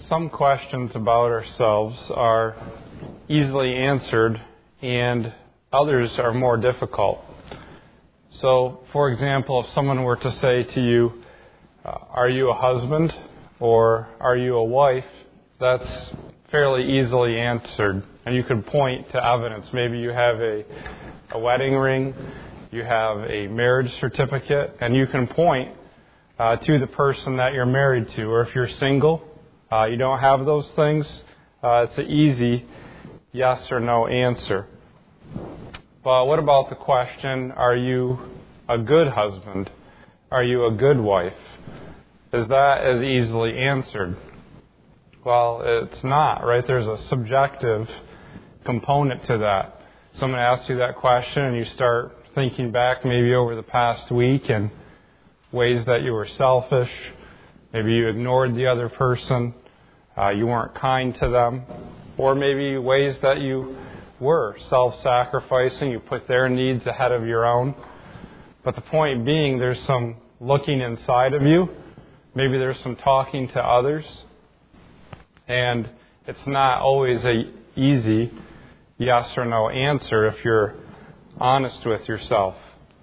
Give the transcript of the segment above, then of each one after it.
some questions about ourselves are easily answered and others are more difficult. So, for example, if someone were to say to you, are you a husband or are you a wife? That's fairly easily answered. And you could point to evidence. Maybe you have a wedding ring, you have a marriage certificate, and you can point to the person that you're married to. Or if you're single, you don't have those things, it's an easy yes or no answer. But what about the question, are you a good husband? Are you a good wife? Is that as easily answered? Well, it's not, right? There's a subjective component to that. Someone asks you that question and you start thinking back maybe over the past week and ways that you were selfish, maybe you ignored the other person, you weren't kind to them, or maybe ways that you were self-sacrificing, you put their needs ahead of your own. But the point being, there's some looking inside of you, maybe there's some talking to others, and it's not always an easy yes or no answer if you're honest with yourself.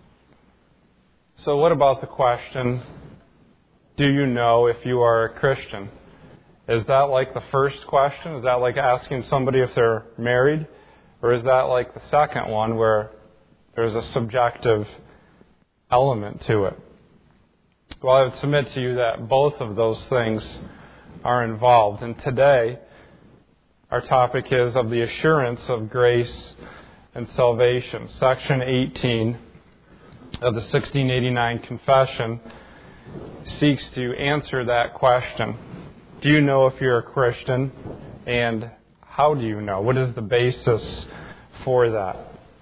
So what about the question, do you know if you are a Christian? Is that like the first question? Is that like asking somebody if they're married? Or is that like the second one where there's a subjective element to it? Well, I would submit to you that both of those things are involved. And today, our topic is of the assurance of grace and salvation. Section 18 of the 1689 Confession seeks to answer that question. Do you know if you're a Christian? And how do you know? What is the basis for that?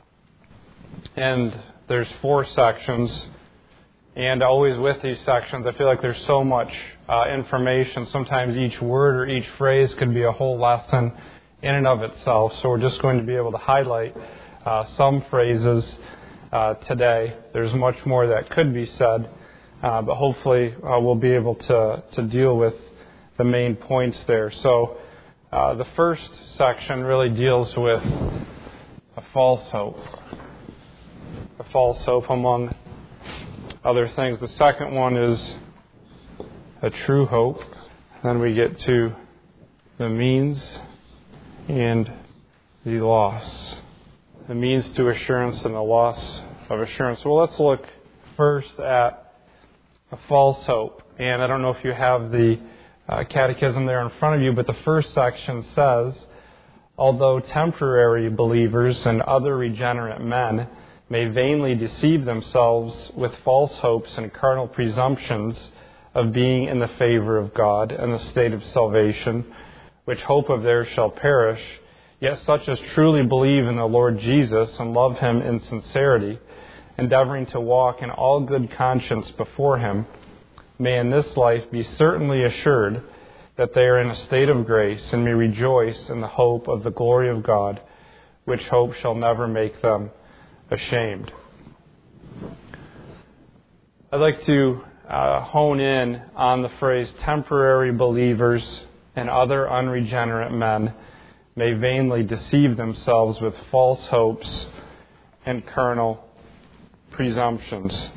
And there's 4 sections. And always with these sections, I feel like there's so much information. Sometimes each word or each phrase could be a whole lesson in and of itself. So we're just going to be able to highlight some phrases today. There's much more that could be said, but hopefully we'll be able to deal with the main points there. So the first section really deals with a false hope. A false hope among other things. The second one is a true hope. Then we get to the means and the loss. The means to assurance and the loss of assurance. Well, let's look first at a false hope. And I don't know if you have the catechism there in front of you, but the first section says, although temporary believers and other regenerate men may vainly deceive themselves with false hopes and carnal presumptions of being in the favor of God and the state of salvation, which hope of theirs shall perish, yet such as truly believe in the Lord Jesus and love Him in sincerity, endeavoring to walk in all good conscience before Him, may in this life be certainly assured that they are in a state of grace and may rejoice in the hope of the glory of God, which hope shall never make them ashamed. I'd like to hone in on the phrase temporary believers and other unregenerate men may vainly deceive themselves with false hopes and carnal presumptions.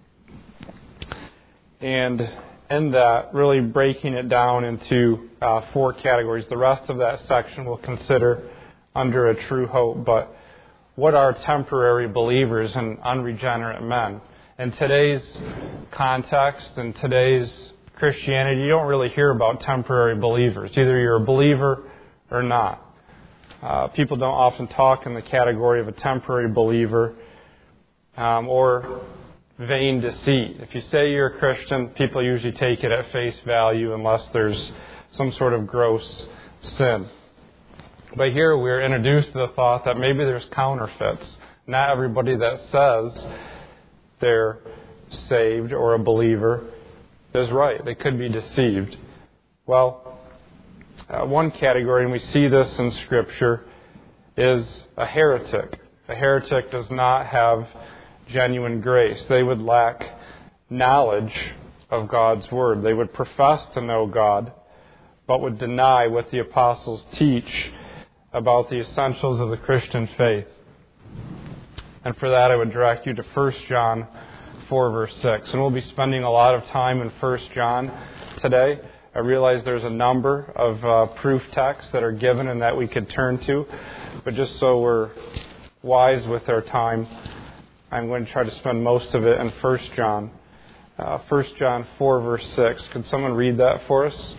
And in that, really breaking it down into 4 categories. The rest of that section we'll consider under a true hope. But what are temporary believers and unregenerate men? In today's context, in today's Christianity, you don't really hear about temporary believers. Either you're a believer or not. People don't often talk in the category of a temporary believer or vain deceit. If you say you're a Christian, people usually take it at face value unless there's some sort of gross sin. But here we're introduced to the thought that maybe there's counterfeits. Not everybody that says they're saved or a believer is right. They could be deceived. Well, one category, and we see this in Scripture, is a heretic. A heretic does not have genuine grace. They would lack knowledge of God's Word. They would profess to know God, but would deny what the apostles teach about the essentials of the Christian faith. And for that, I would direct you to 1 John 4, verse 6. And we'll be spending a lot of time in 1 John today. I realize there's a number of proof texts that are given and that we could turn to. But just so we're wise with our time, I'm going to try to spend most of it in 1 John. 1 John 4, verse 6. Could someone read that for us?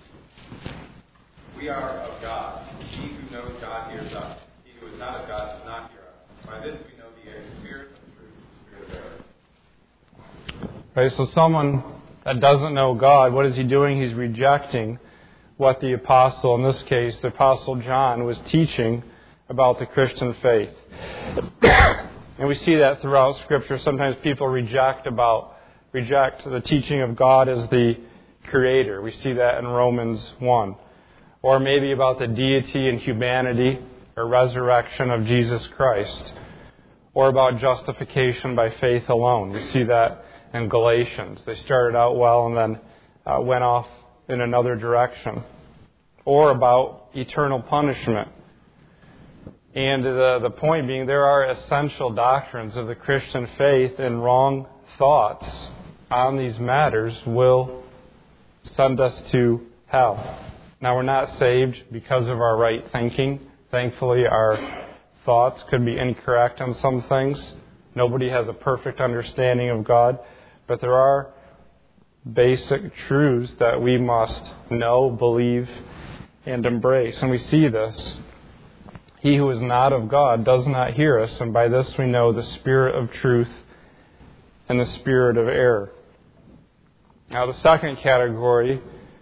We are of God. He who knows God hears us. He who is not of God does not hear us. By this we know the spirit of truth and the spirit of error. Right, so someone that doesn't know God, what is he doing? He's rejecting what the apostle, in this case, the apostle John, was teaching about the Christian faith. And we see that throughout Scripture. Sometimes people reject the teaching of God as the Creator. We see that in Romans 1. Or maybe about the deity and humanity or resurrection of Jesus Christ. Or about justification by faith alone. We see that in Galatians. They started out well and then went off in another direction. Or about eternal punishment. And the point being, there are essential doctrines of the Christian faith, and wrong thoughts on these matters will send us to hell. Now, we're not saved because of our right thinking. Thankfully, our thoughts could be incorrect on some things. Nobody has a perfect understanding of God. But there are basic truths that we must know, believe, and embrace. And we see this. He who is not of God does not hear us, and by this we know the spirit of truth and the spirit of error. Now, the second category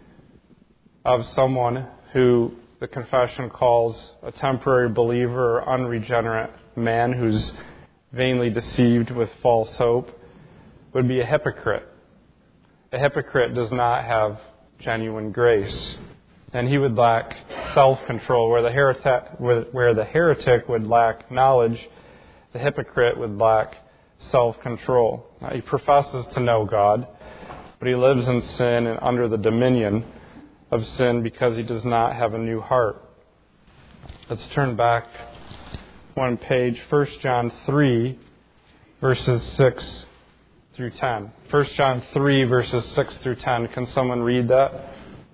of someone who the confession calls a temporary believer or unregenerate man who's vainly deceived with false hope would be a hypocrite. A hypocrite does not have genuine grace. And he would lack self-control. Where the heretic would lack knowledge, the hypocrite would lack self-control. Now, he professes to know God, but he lives in sin and under the dominion of sin because he does not have a new heart. Let's turn back one page. 1 John 3, verses 6 through 10. 1 John 3, verses 6 through 10. Can someone read that?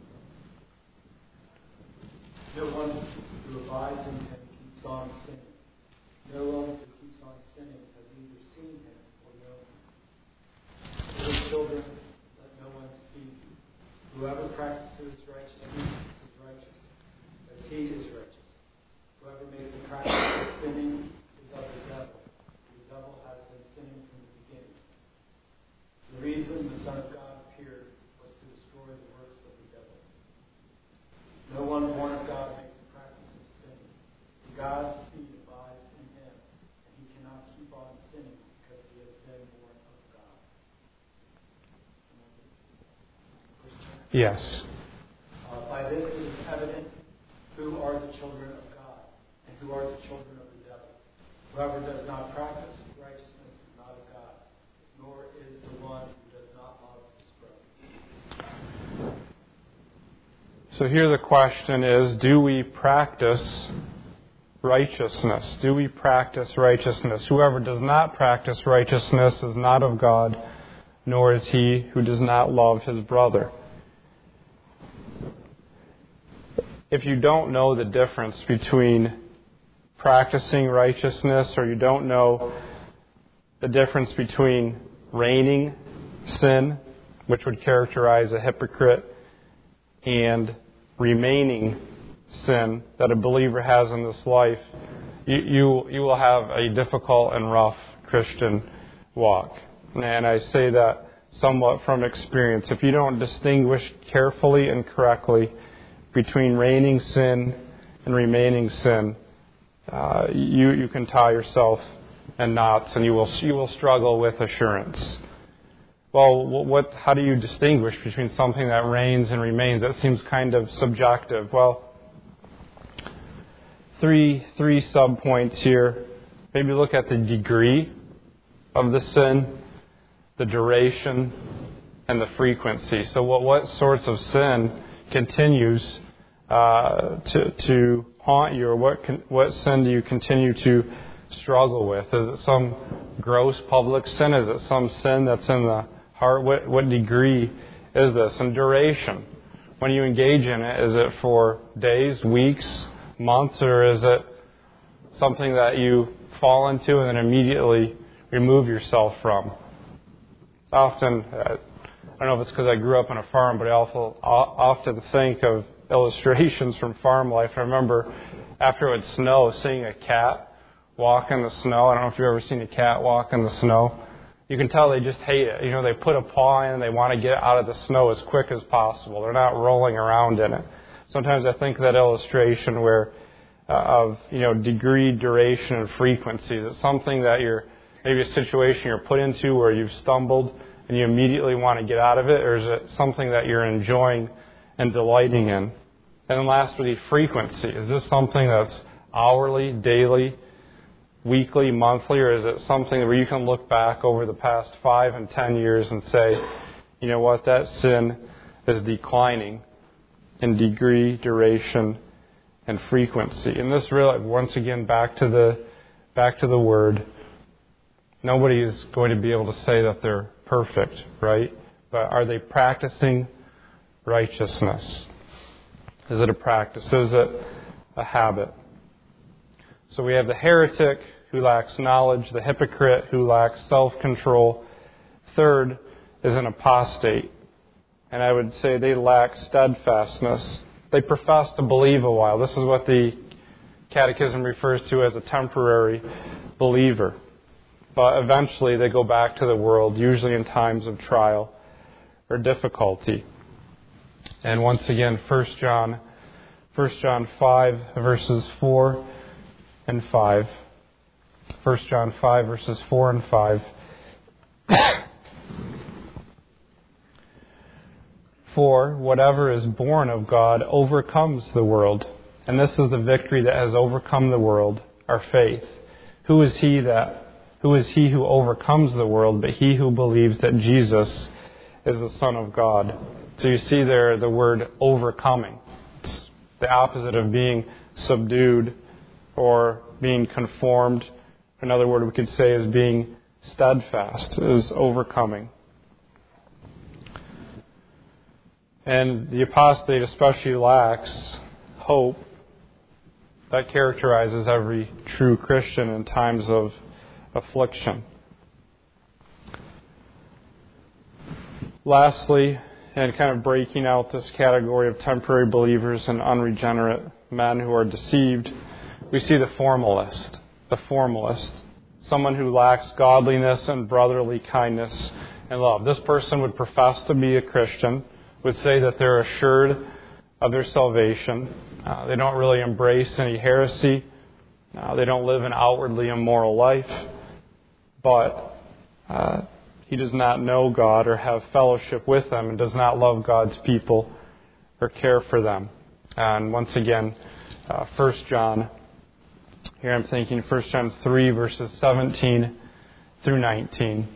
No one who abides in him keeps on sinning. No one who keeps on sinning has either seen him or known him. Little children, let no one deceive you. Whoever practices righteousness is righteous, as he is righteous. Whoever makes a practice of sinning is of the devil. The devil has been sinning from the beginning. The reason the Son of God appeared was to destroy the works of the devil. No one born of God makes a practice of sinning. God's seed abides in him, and he cannot keep on sinning because he has been born of God. Yes. By this it is evident who are the children of God and who are the children of the devil. Whoever does not practice righteousness is not of God, nor is the one who does not love his brother. So here the question is, do we practice righteousness? Do we practice righteousness? Whoever does not practice righteousness is not of God, nor is he who does not love his brother. If you don't know the difference between practicing righteousness, or you don't know the difference between reigning sin, which would characterize a hypocrite, and remaining sin that a believer has in this life, you will have a difficult and rough Christian walk. And I say that somewhat from experience. If you don't distinguish carefully and correctly between reigning sin and remaining sin, you can tie yourself in knots, and you will struggle with assurance. Well, how do you distinguish between something that reigns and remains? That seems kind of subjective. Well, three sub-points here. Maybe look at the degree of the sin, the duration, and the frequency. So what sorts of sin continues to haunt you, or what sin do you continue to struggle with? Is it some gross public sin? Is it some sin that's in the heart? What degree is this? And duration. When you engage in it, is it for days, weeks, months, or is it something that you fall into and then immediately remove yourself from? Often, I don't know if it's because I grew up on a farm, but I often think of illustrations from farm life. I remember after it would snow, seeing a cat walk in the snow. I don't know if you've ever seen a cat walk in the snow. You can tell they just hate it. They put a paw in and they want to get out of the snow as quick as possible. They're not rolling around in it. Sometimes I think of that illustration of degree, duration, and frequency. Is it something that maybe a situation you're put into where you've stumbled and you immediately want to get out of it, or is it something that you're enjoying and delighting in? And then lastly, frequency. Is this something that's hourly, daily, weekly, monthly, or is it something where you can look back over the past 5 and 10 years and say, you know what, that sin is declining in degree, duration, and frequency? And this really, once again, back to the Word. Nobody is going to be able to say that they're perfect, right? But are they practicing righteousness? Is it a practice? Is it a habit? So we have the heretic who lacks knowledge, the hypocrite who lacks self-control. Third is an apostate. And I would say they lack steadfastness. They profess to believe a while. This is what the Catechism refers to as a temporary believer. But eventually they go back to the world, usually in times of trial or difficulty. And once again, 1 John 5, verses 4 and 5. 1 John 5, verses 4 and 5. For whatever is born of God overcomes the world. And this is the victory that has overcome the world, our faith. Who is he who overcomes the world but he who believes that Jesus is the Son of God? So you see there the word overcoming. It's the opposite of being subdued or being conformed. Another word we could say is being steadfast, is overcoming. And the apostate especially lacks hope. That characterizes every true Christian in times of affliction. Lastly, and kind of breaking out this category of temporary believers and unregenerate men who are deceived, we see the formalist. The formalist. Someone who lacks godliness and brotherly kindness and love. This person would profess to be a Christian, would say that they're assured of their salvation. They don't really embrace any heresy. They don't live an outwardly immoral life. But he does not know God or have fellowship with them and does not love God's people or care for them. And once again, 1 John, here I'm thinking 1 John 3, verses 17 through 19.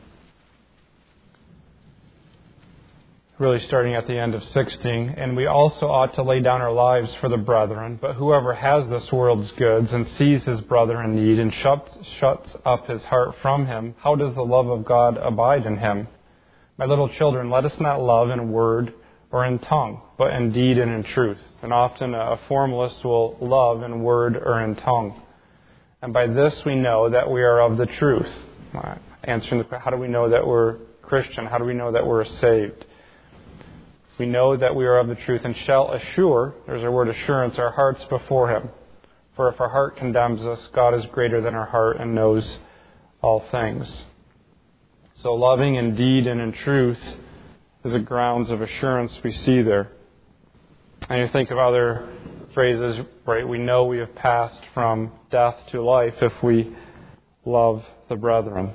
Really starting at the end of 16. And we also ought to lay down our lives for the brethren. But whoever has this world's goods and sees his brother in need and shuts up his heart from him, how does the love of God abide in him? My little children, let us not love in word or in tongue, but in deed and in truth. And often a formalist will love in word or in tongue. And by this we know that we are of the truth. Answering the question, how do we know that we're Christian? How do we know that we're saved? We know that we are of the truth and shall assure, there's our word assurance, our hearts before Him. For if our heart condemns us, God is greater than our heart and knows all things. So loving in deed and in truth is the grounds of assurance we see there. And you think of other phrases, right? We know we have passed from death to life if we love the brethren.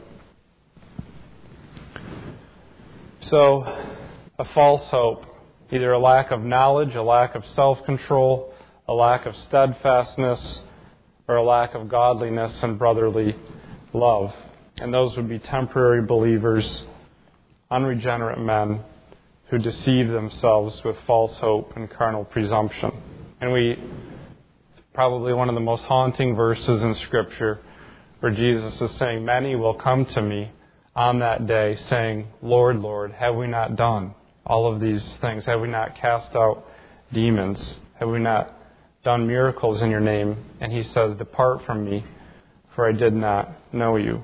So, a false hope. Either a lack of knowledge, a lack of self-control, a lack of steadfastness, or a lack of godliness and brotherly love. And those would be temporary believers, unregenerate men who deceive themselves with false hope and carnal presumption. And probably one of the most haunting verses in Scripture, where Jesus is saying, many will come to me on that day saying, Lord, Lord, have we not done all of these things? Have we not cast out demons? Have we not done miracles in your name? And he says, depart from me, for I did not know you.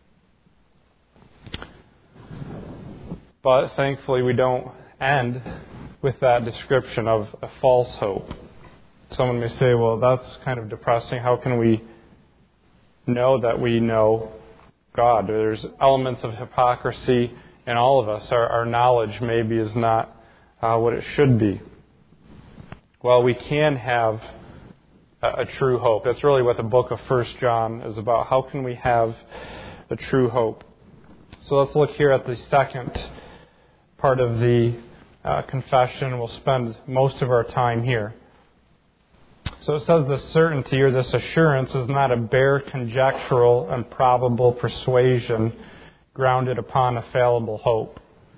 But thankfully we don't end with that description of a false hope. Someone may say, well, that's kind of depressing. How can we know that we know God? There's elements of hypocrisy in all of us. Our knowledge maybe is not what it should be. Well, we can have a true hope. That's really what the book of 1 John is about. How can we have a true hope? So let's look here at the second part of the confession. We'll spend most of our time here. So it says this certainty or this assurance is not a bare conjectural and probable persuasion grounded upon a fallible hope.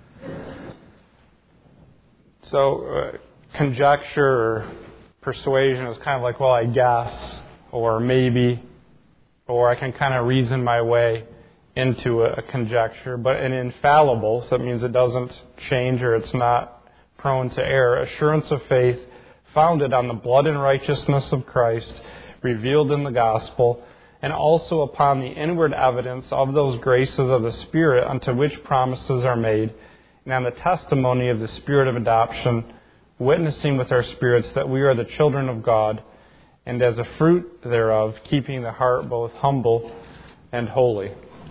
So conjecture or persuasion is kind of like, well, I guess, or maybe, or I can kind of reason my way into a conjecture. But an infallible, so that means it doesn't change or it's not prone to error. Assurance of faith founded on the blood and righteousness of Christ, revealed in the gospel, and also upon the inward evidence of those graces of the Spirit unto which promises are made, and on the testimony of the Spirit of adoption, witnessing with our spirits that we are the children of God, and as a fruit thereof, keeping the heart both humble and holy.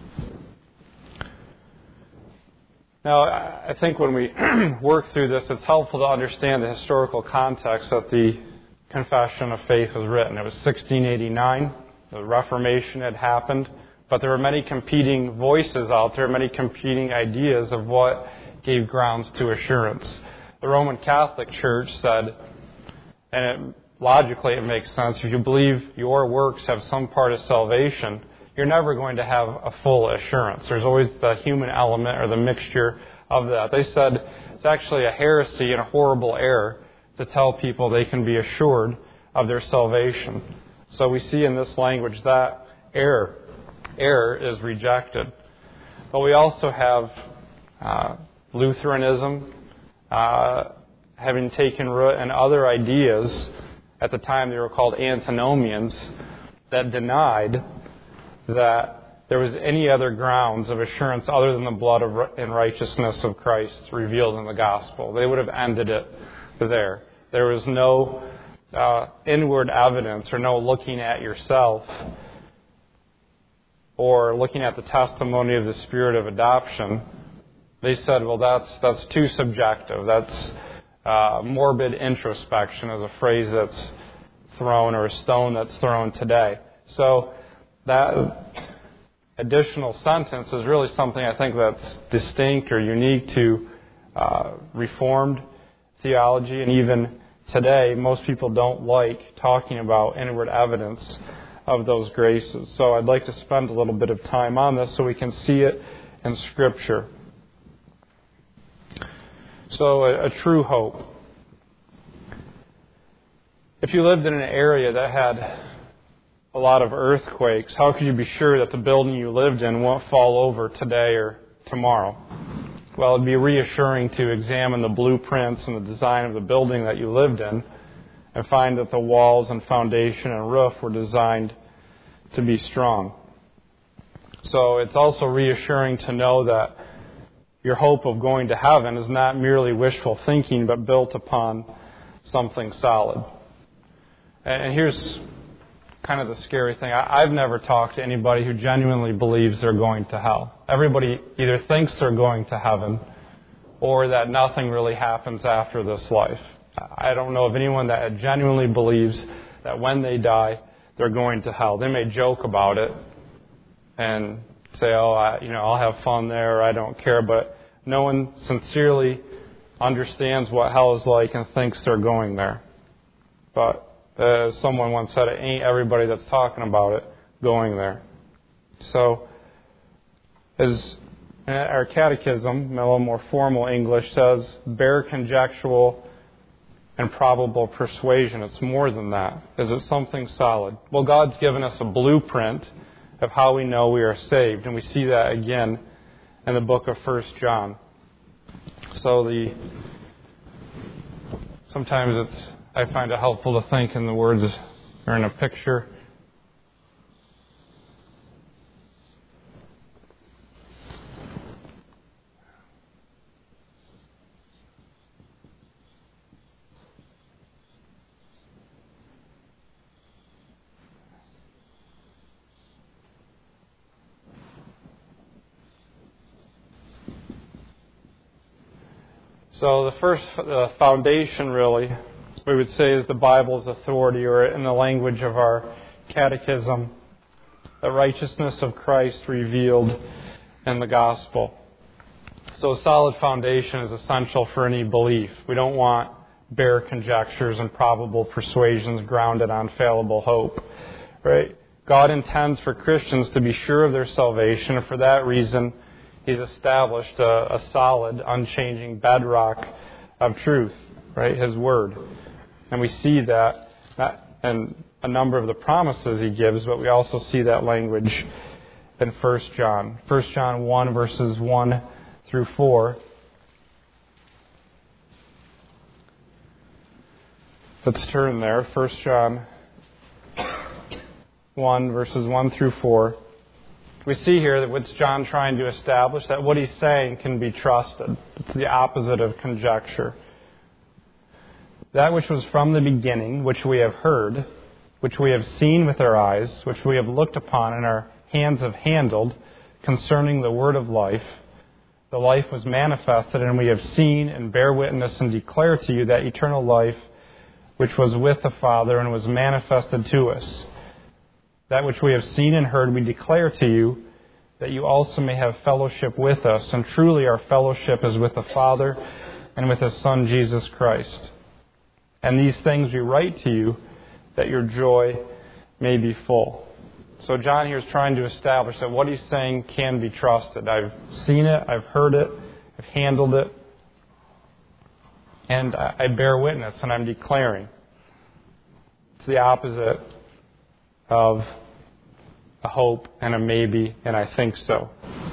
Now, I think when we work through this, it's helpful to understand the historical context that the Confession of Faith was written. It was 1689. The Reformation had happened, but there were many competing voices out there, many competing ideas of what gave grounds to assurance. The Roman Catholic Church said, and logically it makes sense, if you believe your works have some part of salvation, you're never going to have a full assurance. There's always the human element or the mixture of that. They said it's actually a heresy and a horrible error to tell people they can be assured of their salvation. So we see in this language that error is rejected. But we also have Lutheranism having taken root, and other ideas. At the time they were called antinomians, that denied that there was any other grounds of assurance other than the blood and righteousness of Christ revealed in the gospel. They would have ended it there. There was no inward evidence or no looking at yourself or looking at the testimony of the Spirit of adoption. They said, well, that's too subjective. That's morbid introspection is a phrase that's thrown, or a stone that's thrown today. So that additional sentence is really something I think that's distinct or unique to Reformed theology, and even today most people don't like talking about inward evidence of those graces. So I'd like to spend a little bit of time on this so we can see it in Scripture. So a true hope. If you lived in an area that had a lot of earthquakes, how could you be sure that the building you lived in won't fall over today or tomorrow? Well, it'd be reassuring to examine the blueprints and the design of the building that you lived in and find that the walls and foundation and roof were designed to be strong. So it's also reassuring to know that your hope of going to heaven is not merely wishful thinking, but built upon something solid. And here's kind of the scary thing. I've never talked to anybody who genuinely believes they're going to hell. Everybody either thinks they're going to heaven or that nothing really happens after this life. I don't know of anyone that genuinely believes that when they die, they're going to hell. They may joke about it and say, I'll have fun there, or I don't care, but no one sincerely understands what hell is like and thinks they're going there. But as someone once said, it ain't everybody that's talking about it going there. So as And our catechism, a little more formal English, says bare conjectural and probable persuasion. It's more than that. Is it something solid? Well, God's given us a blueprint of how we know we are saved, and we see that again in the book of 1 John. So sometimes I find it helpful to think in the words or in a picture. So the foundation, really, we would say, is the Bible's authority, or in the language of our catechism, the righteousness of Christ revealed in the gospel. So a solid foundation is essential for any belief. We don't want bare conjectures and probable persuasions grounded on fallible hope. Right? God intends for Christians to be sure of their salvation, and for that reason, He's established a solid, unchanging bedrock of truth, right? His Word. And we see that in a number of the promises He gives, but we also see that language in 1 John. 1 John 1, verses 1 through 4. Let's turn there. 1 John 1, verses 1 through 4. We see here that what's John trying to establish? That what he's saying can be trusted. It's the opposite of conjecture. That which was from the beginning, which we have heard, which we have seen with our eyes, which we have looked upon and our hands have handled, concerning the word of life. The life was manifested, and we have seen and bear witness and declare to you that eternal life which was with the Father and was manifested to us. That which we have seen and heard we declare to you, that you also may have fellowship with us. And truly our fellowship is with the Father and with His Son Jesus Christ. And these things we write to you, that your joy may be full. So John here is trying to establish that what he's saying can be trusted. I've seen it, I've heard it, I've handled it, and I bear witness, and I'm declaring. It's the opposite of a hope and a maybe, and I think so.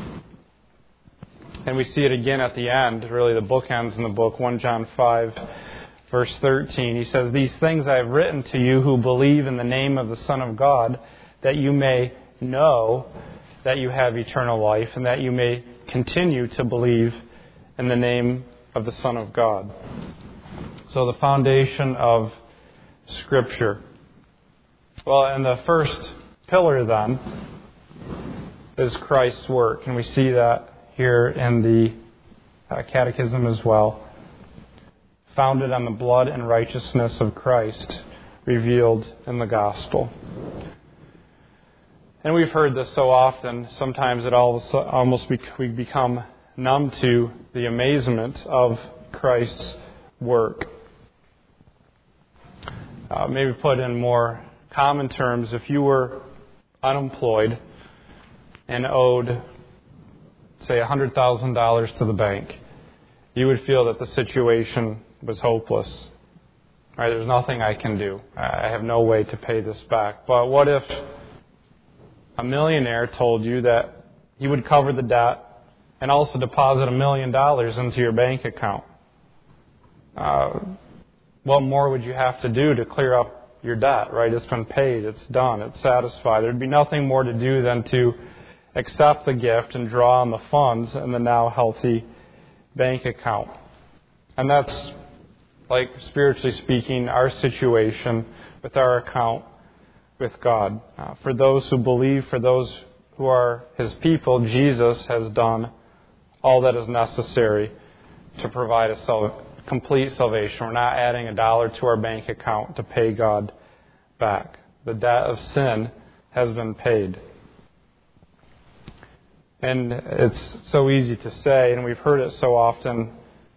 And we see it again at the end, really the book ends in the book, 1 John 5, verse 13. He says, "These things I have written to you who believe in the name of the Son of God, that you may know that you have eternal life, and that you may continue to believe in the name of the Son of God." So the foundation of Scripture. Well, and the first pillar then is Christ's work. And we see that here in the Catechism as well. Founded on the blood and righteousness of Christ revealed in the gospel. And we've heard this so often, sometimes we become numb to the amazement of Christ's work. Maybe put in more common terms, if you were unemployed and owed, say, $100,000 to the bank, you would feel that the situation was hopeless. Right? There's nothing I can do. I have no way to pay this back. But what if a millionaire told you that he would cover the debt and also deposit $1 million into your bank account? What more would you have to do to clear up your debt, right? It's been paid, it's done, it's satisfied. There'd be nothing more to do than to accept the gift and draw on the funds in the now healthy bank account. And that's, like spiritually speaking, our situation with our account with God. For those who believe, for those who are His people, Jesus has done all that is necessary to provide a complete salvation. We're not adding $1 to our bank account to pay God back. The debt of sin has been paid. And it's so easy to say, and we've heard it so often,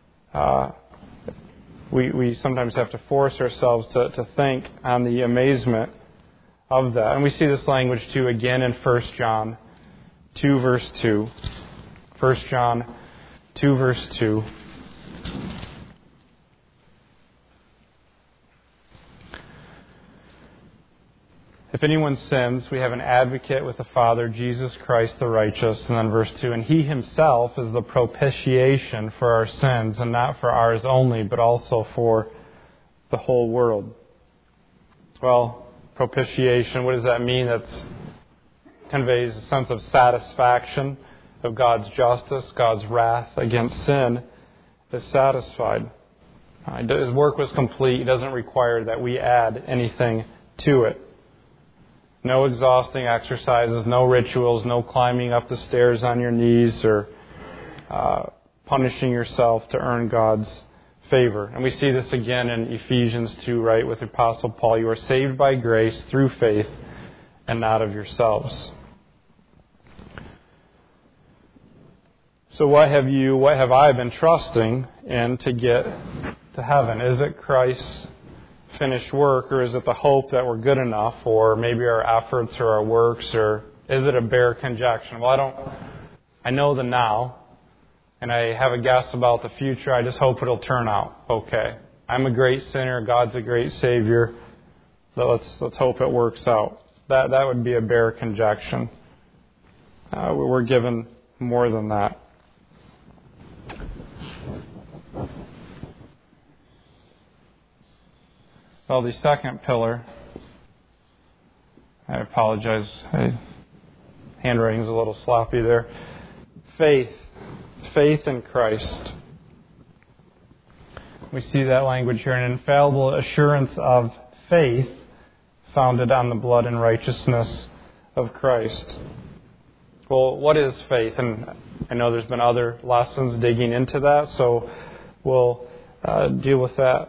we sometimes have to force ourselves to think on the amazement of that. And we see this language too again in 1 John 2, verse 2. 1 John 2, verse 2. If anyone sins, we have an advocate with the Father, Jesus Christ the righteous. And then verse 2, and He Himself is the propitiation for our sins, and not for ours only, but also for the whole world. Well, propitiation, what does that mean? That conveys a sense of satisfaction of God's justice. God's wrath against sin is satisfied. His work was complete. He doesn't require that we add anything to it. No exhausting exercises, no rituals, no climbing up the stairs on your knees or punishing yourself to earn God's favor. And we see this again in Ephesians 2, right, with the Apostle Paul. You are saved by grace through faith and not of yourselves. So what have I been trusting in to get to heaven? Is it Christ's finished work, or is it the hope that we're good enough, or maybe our efforts or our works, or is it a bare conjecture? Well, I know the now, and I have a guess about the future. I just hope it'll turn out okay. I'm a great sinner. God's a great Savior. So let's hope it works out. That would be a bare conjecture. We're given more than that. Well, the second pillar, I apologize, handwriting's a little sloppy there. Faith in Christ. We see that language here, an infallible assurance of faith founded on the blood and righteousness of Christ. Well, what is faith? And I know there's been other lessons digging into that, so we'll deal with that.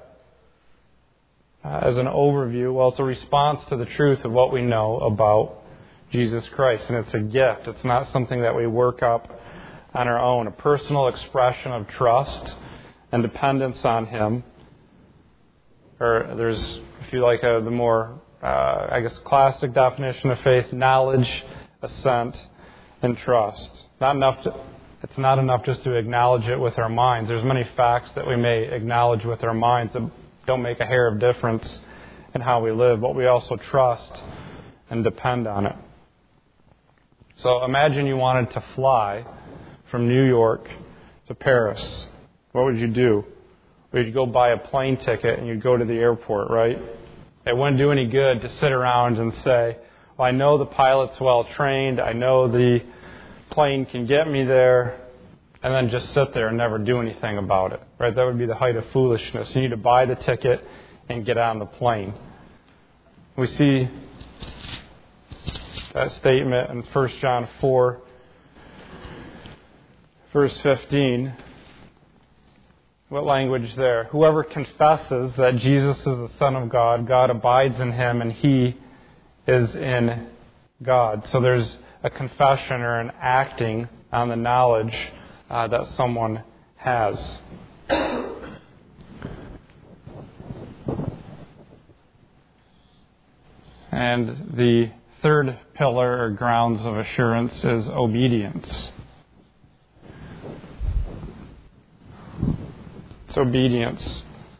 As an overview, well, it's a response to the truth of what we know about Jesus Christ. And it's a gift. It's not something that we work up on our own. A personal expression of trust and dependence on Him. Or there's, if you like, the more, classic definition of faith, knowledge, assent, and trust. It's not enough just to acknowledge it with our minds. There's many facts that we may acknowledge with our minds that don't make a hair of difference in how we live, but we also trust and depend on it. So imagine you wanted to fly from New York to Paris. What would you do? Well, you'd go buy a plane ticket and you'd go to the airport, right? It wouldn't do any good to sit around and say, well, I know the pilot's well trained, I know the plane can get me there, and then just sit there and never do anything about it. Right? That would be the height of foolishness. You need to buy the ticket and get on the plane. We see that statement in 1 John 4, verse 15. What language there? Whoever confesses that Jesus is the Son of God, God abides in him and he is in God. So there's a confession or an acting on the knowledge that someone has. And the third pillar or grounds of assurance is obedience. It's obedience.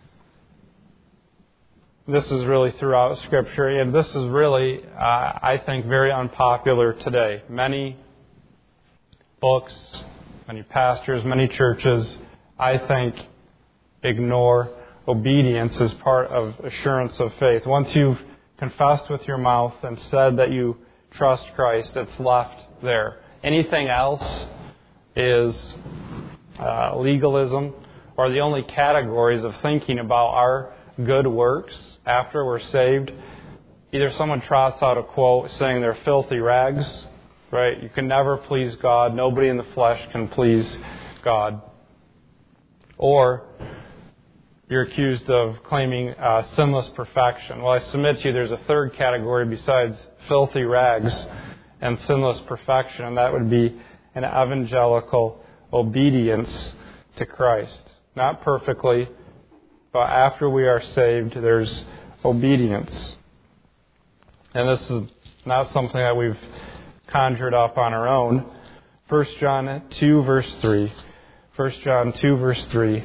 This is really throughout Scripture, and this is really, I think, very unpopular today. Many books, many pastors, many churches, I think, ignore obedience as part of assurance of faith. Once you've confessed with your mouth and said that you trust Christ, it's left there. Anything else is legalism, or the only categories of thinking about our good works after we're saved. Either someone trots out a quote saying they're filthy rags, right? You can never please God. Nobody in the flesh can please God. Or you're accused of claiming sinless perfection. Well, I submit to you there's a third category besides filthy rags and sinless perfection, and that would be an evangelical obedience to Christ. Not perfectly, but after we are saved, there's obedience. And this is not something that we've conjured up on our own. 1 John 2, verse 3. 1 John 2, verse 3.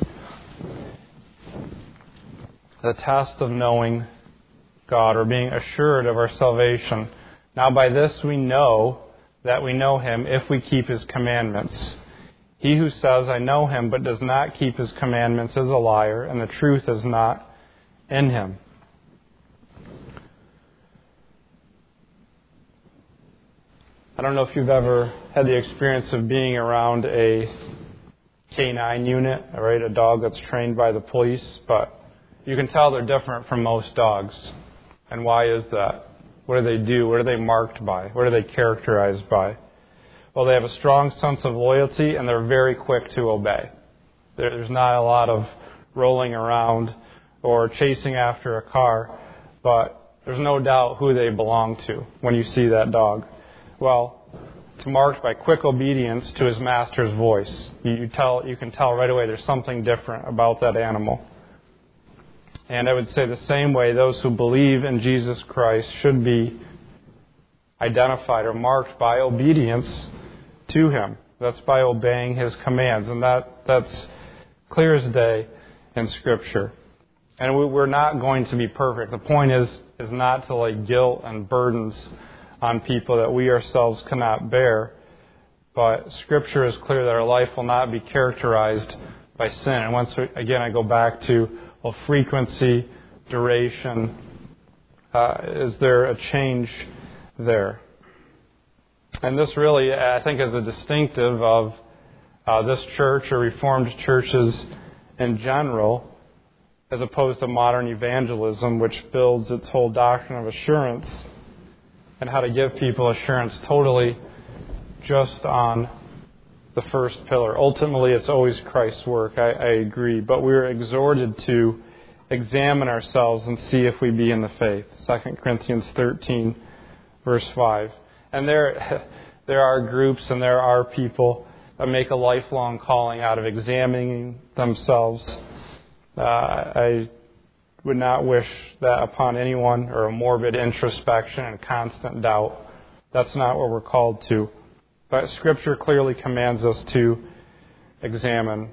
The test of knowing God, or being assured of our salvation. Now by this we know that we know Him if we keep His commandments. He who says, I know Him, but does not keep His commandments is a liar, and the truth is not in him. I don't know if you've ever had the experience of being around a K-9 unit, right, a dog that's trained by the police, but you can tell they're different from most dogs. And why is that? What do they do? What are they marked by? What are they characterized by? Well, they have a strong sense of loyalty, and they're very quick to obey. There's not a lot of rolling around or chasing after a car, but there's no doubt who they belong to when you see that dog. Well, it's marked by quick obedience to his master's voice. You can tell right away there's something different about that animal. And I would say the same way those who believe in Jesus Christ should be identified or marked by obedience to Him. That's by obeying His commands. And that's clear as day in Scripture. And we're not going to be perfect. The point is not to lay guilt and burdens on people that we ourselves cannot bear. But Scripture is clear that our life will not be characterized by sin. And once again, I go back to, well, frequency, duration. Is there a change there? And this really, I think, is a distinctive of this church or Reformed churches in general, as opposed to modern evangelism, which builds its whole doctrine of assurance and how to give people assurance totally just on the first pillar. Ultimately, it's always Christ's work, I agree, but we're exhorted to examine ourselves and see if we be in the faith. 2 Corinthians 13, verse 5. And there are groups and there are people that make a lifelong calling out of examining themselves. I would not wish that upon anyone, or a morbid introspection and constant doubt. That's not what we're called to. But Scripture clearly commands us to examine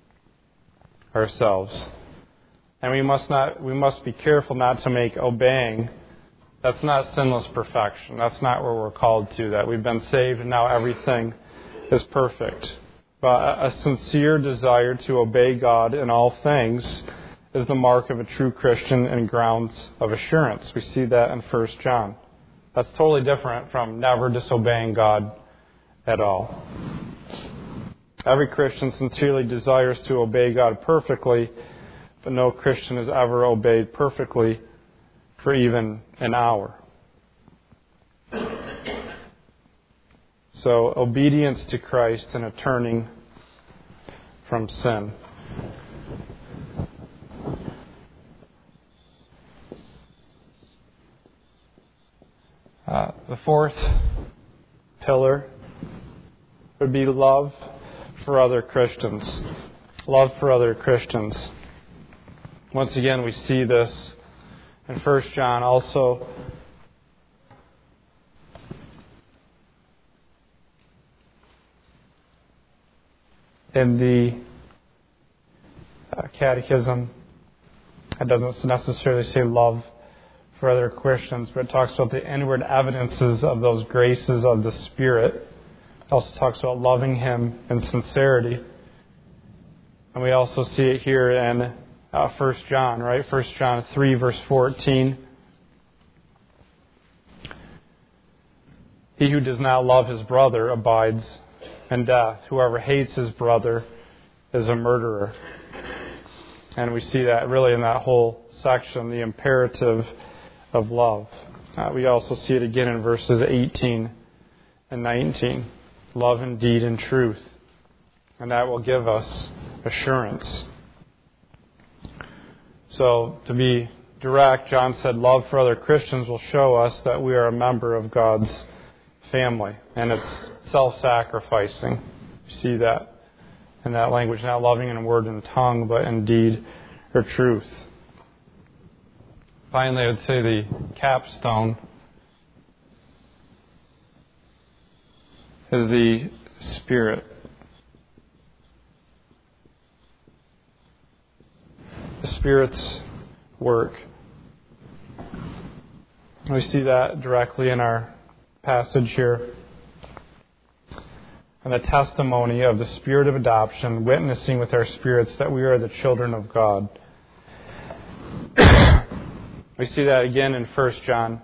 ourselves. And we must be careful not to make obeying. That's not sinless perfection. That's not where we're called to, that we've been saved and now everything is perfect. But a sincere desire to obey God in all things is the mark of a true Christian and grounds of assurance. We see that in 1 John. That's totally different from never disobeying God at all. Every Christian sincerely desires to obey God perfectly, but no Christian has ever obeyed perfectly for even an hour. So, obedience to Christ and a turning from sin. The fourth pillar would be love for other Christians. Love for other Christians. Once again, we see this in 1 John, also in the Catechism. It doesn't necessarily say love for other Christians, but it talks about the inward evidences of those graces of the Spirit. It also talks about loving Him in sincerity. And we also see it here in 1 John, right? 1 John 3, verse 14. He who does not love his brother abides in death. Whoever hates his brother is a murderer. And we see that really in that whole section, the imperative of love. We also see it again in verses 18 and 19. Love in deed and truth. And that will give us assurance. So, to be direct, John said love for other Christians will show us that we are a member of God's family. And it's self-sacrificing. You see that in that language, not loving in word and tongue, but in deed or truth. Finally, I would say the capstone is the Spirit. The Spirit's work. We see that directly in our passage here. And the testimony of the Spirit of adoption, witnessing with our spirits that we are the children of God. We see that again in 1 John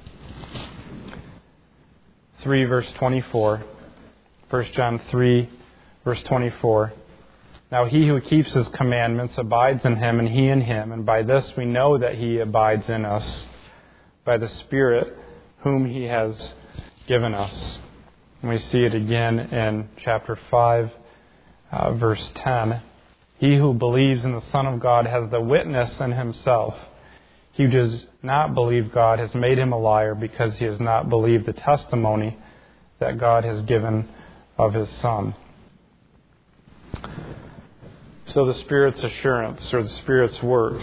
3, verse 24. 1 John 3, verse 24. Now he who keeps his commandments abides in him, and he in him. And by this we know that he abides in us, by the Spirit whom he has given us. And we see it again in chapter 5, verse 10. He who believes in the Son of God has the witness in himself. He who does not believe God has made him a liar, because he has not believed the testimony that God has given of his Son. So the Spirit's assurance, or the Spirit's work.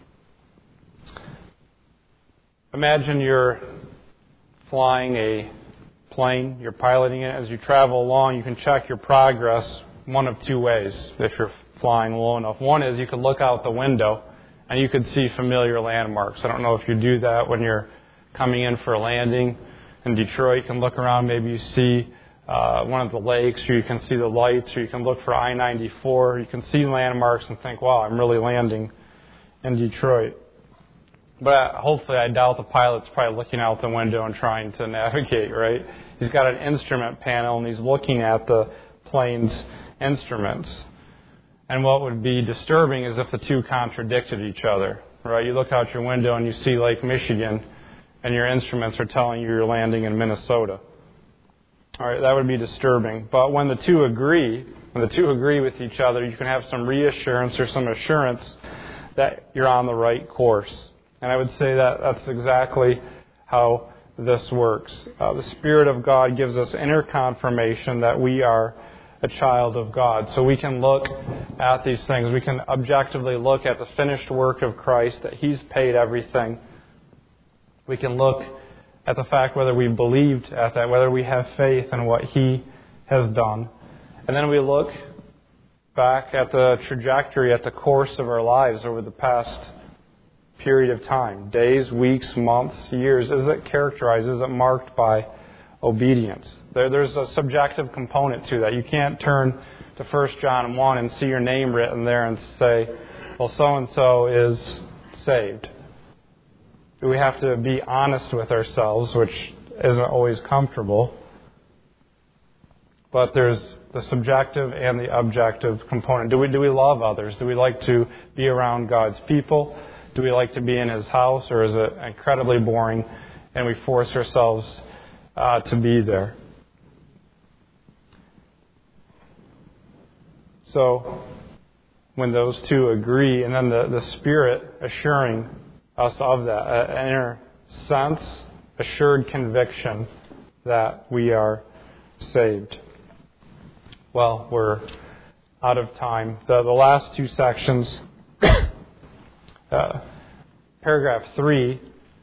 Imagine you're flying a plane, you're piloting it. As you travel along, you can check your progress one of two ways if you're flying low enough. One is you could look out the window and you could see familiar landmarks. I don't know if you do that when you're coming in for a landing in Detroit. You can look around, maybe you see one of the lakes, or you can see the lights, or you can look for I-94. You can see landmarks and think, wow, I'm really landing in Detroit. But hopefully I doubt the pilot's probably looking out the window and trying to navigate, right? He's got an instrument panel and he's looking at the plane's instruments. And what would be disturbing is if the two contradicted each other, right? You look out your window and you see Lake Michigan and your instruments are telling you you're landing in Minnesota. All right, that would be disturbing. But when the two agree with each other, you can have some reassurance or some assurance that you're on the right course. And I would say that that's exactly how this works. The Spirit of God gives us inner confirmation that we are a child of God. So we can look at these things. We can objectively look at the finished work of Christ, that He's paid everything. We can look at the fact whether we believed at that, whether we have faith in what He has done. And then we look back at the trajectory, at the course of our lives over the past period of time. Days, weeks, months, years. Is it characterized? Is it marked by obedience? There's a subjective component to that. You can't turn to 1 John 1 and see your name written there and say, well, so-and-so is saved. We have to be honest with ourselves, which isn't always comfortable. But there's the subjective and the objective component. Do we love others? Do we like to be around God's people? Do we like to be in His house? Or is it incredibly boring and we force ourselves to be there? So when those two agree, and then the Spirit assuring us of that, an inner sense, assured conviction that we are saved. Well, we're out of time. The last two sections, paragraph 3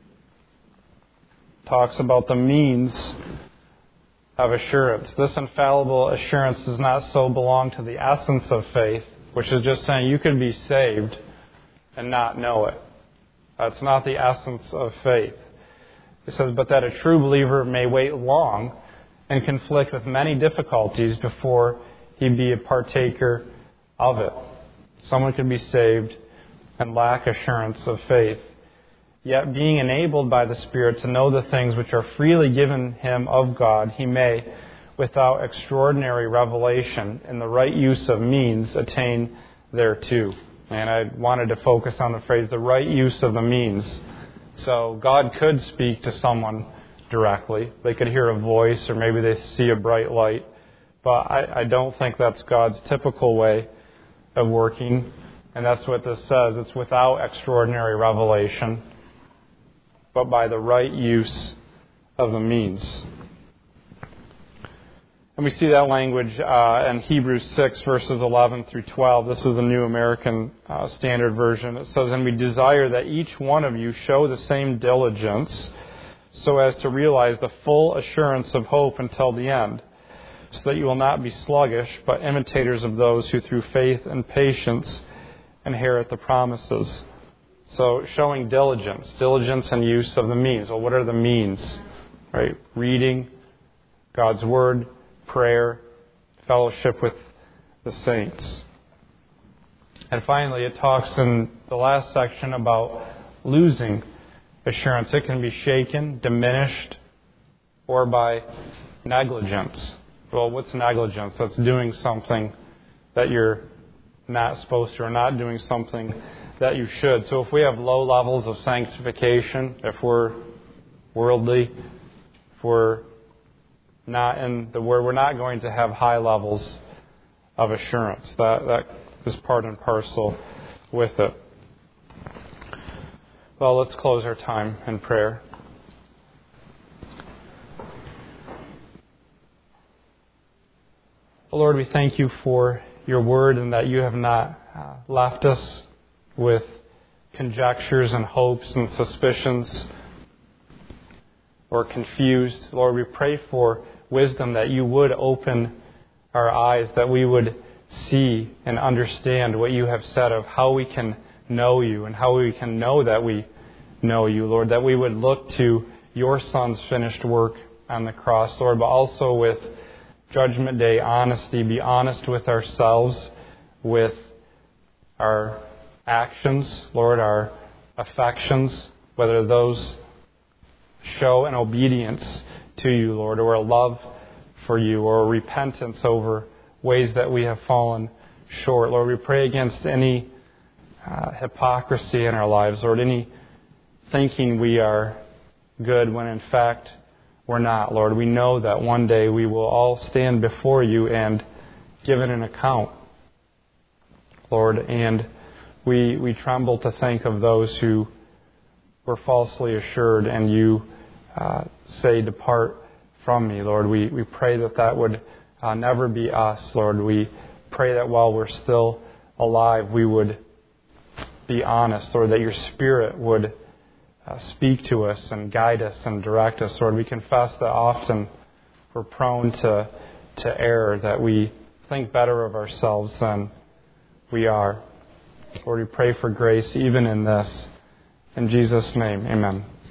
talks about the means of assurance. This infallible assurance does not so belong to the essence of faith, which is just saying you can be saved and not know it. That's not the essence of faith. It says, but that a true believer may wait long and conflict with many difficulties before he be a partaker of it. Someone can be saved and lack assurance of faith. Yet being enabled by the Spirit to know the things which are freely given him of God, he may, without extraordinary revelation and the right use of means, attain thereto. And I wanted to focus on the phrase, the right use of the means. So God could speak to someone directly. They could hear a voice, or maybe they see a bright light. But I don't think that's God's typical way of working. And that's what this says. It's without extraordinary revelation, but by the right use of the means. And we see that language in Hebrews 6, verses 11 through 12. This is the New American Standard Version. It says, and we desire that each one of you show the same diligence so as to realize the full assurance of hope until the end, so that you will not be sluggish, but imitators of those who through faith and patience inherit the promises. So showing diligence and use of the means. Well, what are the means? Right? Reading God's Word, prayer, fellowship with the saints. And finally, it talks in the last section about losing assurance. It can be shaken, diminished, or by negligence. Well, what's negligence? That's doing something that you're not supposed to, or not doing something that you should. So if we have low levels of sanctification, if we're worldly, if we're not in the Word, we're not going to have high levels of assurance. That is part and parcel with it. Well, let's close our time in prayer. Lord, we thank you for your Word and that you have not left us with conjectures and hopes and suspicions or confused. Lord, we pray for wisdom, that you would open our eyes, that we would see and understand what you have said of how we can know you and how we can know that we know you, Lord, that we would look to your Son's finished work on the cross, Lord, but also with Judgment Day honesty, be honest with ourselves, with our actions, Lord, our affections, whether those show an obedience to you, Lord, or a love for you, or a repentance over ways that we have fallen short. Lord, we pray against any hypocrisy in our lives, Lord, any thinking we are good when in fact we're not, Lord. We know that one day we will all stand before you and give an account, Lord, and we tremble to think of those who were falsely assured and you say, depart from me, Lord. We pray that would never be us, Lord. We pray that while we're still alive, we would be honest, Lord, that your Spirit would speak to us and guide us and direct us, Lord. We confess that often we're prone to error, that we think better of ourselves than we are. Lord, we pray for grace even in this. In Jesus' name, amen.